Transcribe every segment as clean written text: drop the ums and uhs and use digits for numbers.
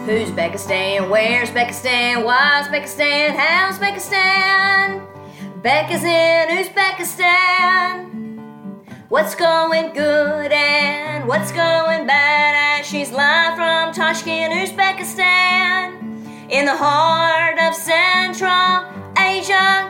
Who's Beckistan? Where's Beckistan? Why's Beckistan? How's Beckistan? Becca's in Uzbekistan. What's going good and what's going bad? And she's live from Tashkent, Uzbekistan, in the heart of Central Asia.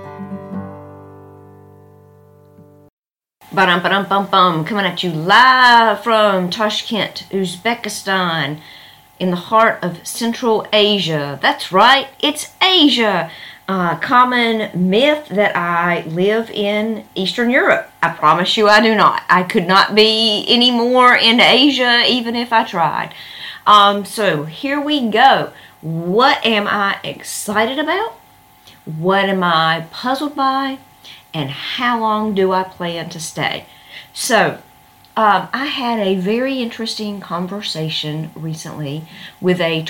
Ba-dum-ba-dum-bum-bum, coming at you live from Tashkent, Uzbekistan, in the heart of Central Asia. That's right, it's Asia. Common myth that I live in Eastern Europe. I promise you I do not. I could not be any more into Asia even if I tried. So here we go. What am I excited about? What am I puzzled by? And how long do I plan to stay? So, I had a very interesting conversation recently with a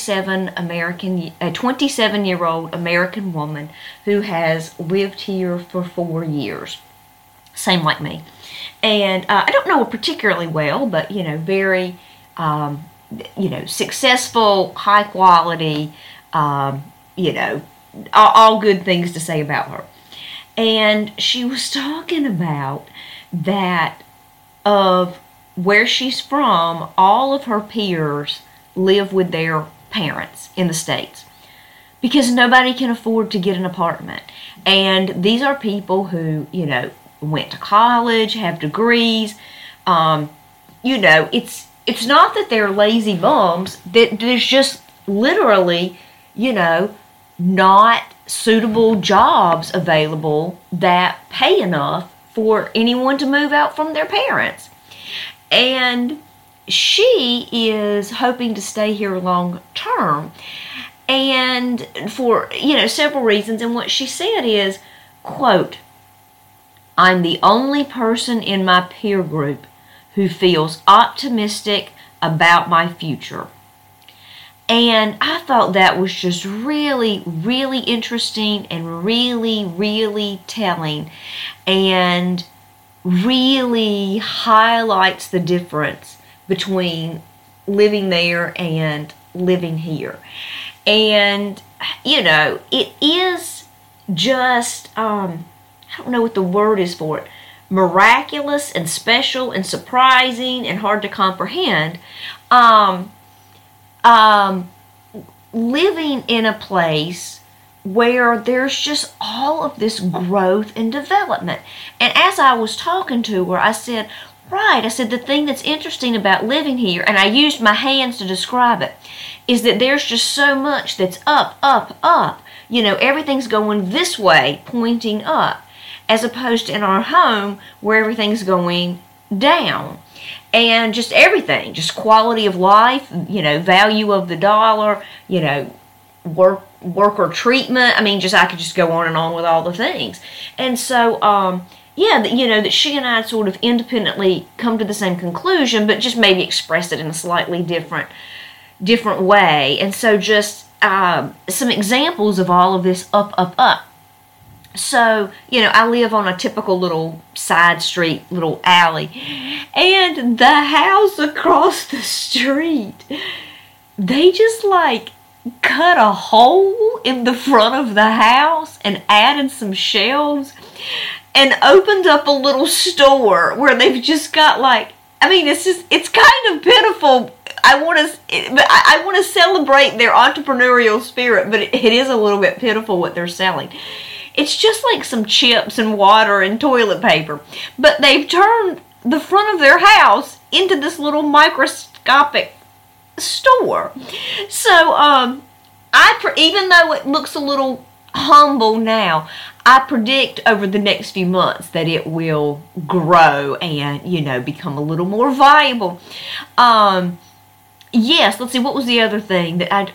27-year-old American woman who has lived here for 4 years. Same like me. And I don't know her particularly well, but, very, successful, high quality, all good things to say about her. And she was talking about that of where she's from, all of her peers live with their parents in the States because nobody can afford to get an apartment. And these are people who, went to college, have degrees. It's not that they're lazy bums, that there's just literally, not suitable jobs available that pay enough for anyone to move out from their parents. And she is hoping to stay here long term, and for several reasons. And what she said is, quote, "I'm the only person in my peer group who feels optimistic about my future." And I thought that was just really, really interesting and really, really telling, and really highlights the difference between living there and living here. And, it is just, I don't know what the word is for it, miraculous and special and surprising and hard to comprehend. Living in a place where there's just all of this growth and development. And as I was talking to her, I said, the thing that's interesting about living here, and I used my hands to describe it, is that there's just so much that's up, up, up. Everything's going this way, pointing up, as opposed to in our home where everything's going down. And just everything, just quality of life, value of the dollar, worker treatment. I could just go on and on with all the things. And so, that she and I sort of independently come to the same conclusion, but just maybe express it in a slightly different way. And so just some examples of all of this up, up, up. So, I live on a typical little side street, little alley, and the house across the street, they just cut a hole in the front of the house and added some shelves and opened up a little store where they've just got it's kind of pitiful. I want to celebrate their entrepreneurial spirit, but it is a little bit pitiful what they're selling. It's just like some chips and water and toilet paper. But they've turned the front of their house into this little microscopic store. So, even though it looks a little humble now, I predict over the next few months that it will grow and, become a little more viable. Yes, let's see, what was the other thing that I'm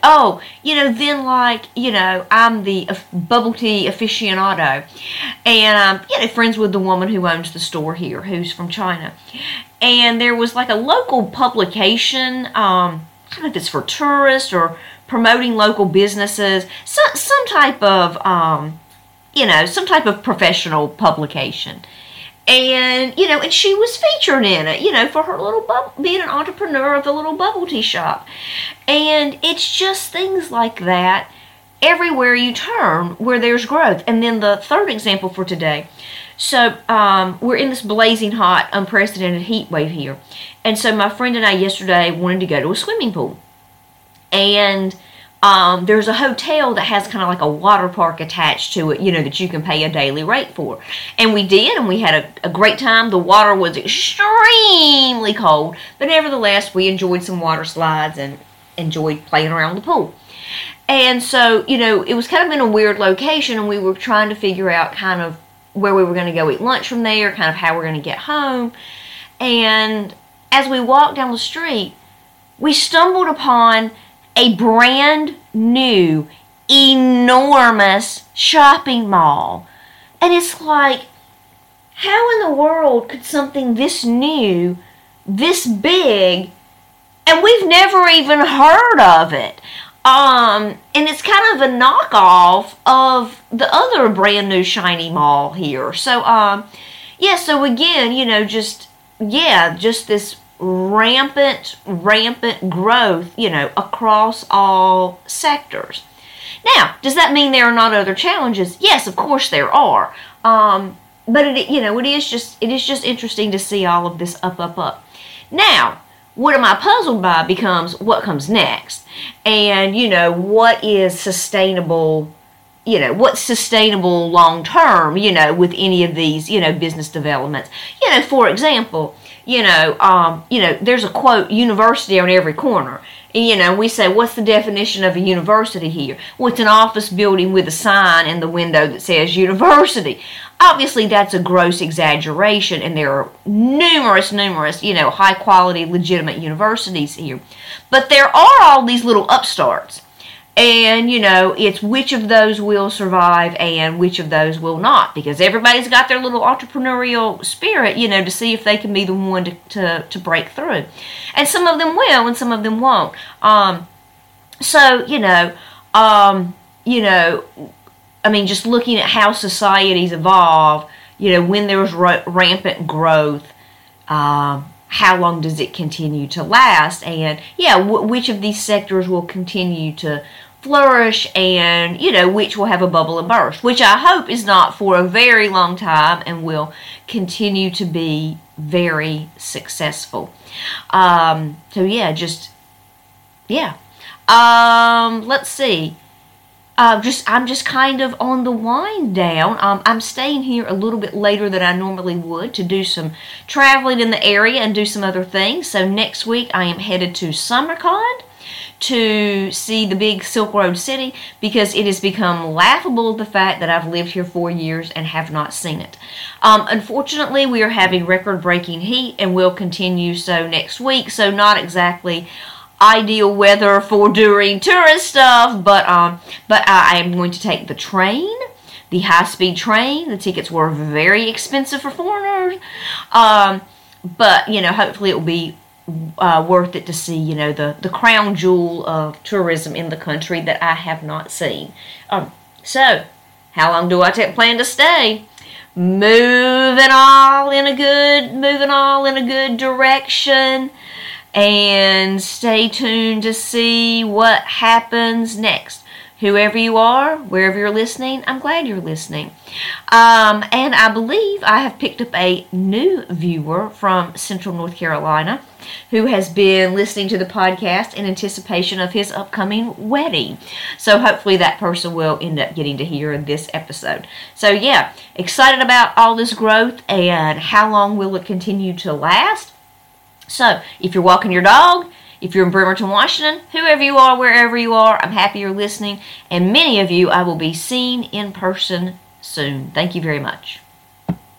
the bubble tea aficionado, and I'm, friends with the woman who owns the store here, who's from China, and there was a local publication, I don't know if it's for tourists or promoting local businesses, some type of professional publication. And, and she was featured in it, for her little being an entrepreneur of the little bubble tea shop. And it's just things like that everywhere you turn where there's growth. And then the third example for today. So we're in this blazing hot, unprecedented heat wave here. And so my friend and I yesterday wanted to go to a swimming pool. And there's a hotel that has kind of like a water park attached to it, that you can pay a daily rate for. And we did, and we had a great time. The water was extremely cold, but nevertheless, we enjoyed some water slides and enjoyed playing around the pool. And so, it was kind of in a weird location, and we were trying to figure out kind of where we were going to go eat lunch from there, kind of how we're going to get home. And as we walked down the street, we stumbled upon a brand new, enormous shopping mall. And it's like, how in the world could something this new, this big, and we've never even heard of it? And it's kind of a knockoff of the other brand new shiny mall here. So, so again, just this rampant growth, across all sectors. Now, does that mean there are not other challenges? Yes, of course there are. But it is just interesting to see all of this up. Now, what am I puzzled by becomes what comes next. And, what is sustainable, what's sustainable long term, with any of these, business developments. For example, there's a quote, university on every corner. And, we say, what's the definition of a university here? Well, it's an office building with a sign in the window that says university. Obviously, that's a gross exaggeration, and there are numerous, high-quality, legitimate universities here. But there are all these little upstarts. And, it's which of those will survive and which of those will not. Because everybody's got their little entrepreneurial spirit, to see if they can be the one to break through. And some of them will and some of them won't. Just looking at how societies evolve, when there's rampant growth, how long does it continue to last? And, which of these sectors will continue to flourish and, which will have a bubble and burst, which I hope is not for a very long time and will continue to be very successful. Let's see. I'm just kind of on the wind down. I'm staying here a little bit later than I normally would to do some traveling in the area and do some other things. So next week I am headed to SummerCon to see the big Silk Road City because it has become laughable the fact that I've lived here 4 years and have not seen it. Unfortunately, we are having record-breaking heat and will continue so next week, so not exactly ideal weather for doing tourist stuff, but I am going to take the train, the high-speed train. The tickets were very expensive for foreigners, but hopefully it will be worth it to see the crown jewel of tourism in the country that I have not seen. So how long do I plan to stay? Moving all in a good direction. And stay tuned to see what happens next. Whoever you are, wherever you're listening, I'm glad you're listening. And I believe I have picked up a new viewer from Central North Carolina who has been listening to the podcast in anticipation of his upcoming wedding. So hopefully that person will end up getting to hear this episode. So excited about all this growth and how long will it continue to last. So, if you're walking your dog, if you're in Bremerton, Washington, whoever you are, wherever you are, I'm happy you're listening. And many of you I will be seeing in person soon. Thank you very much.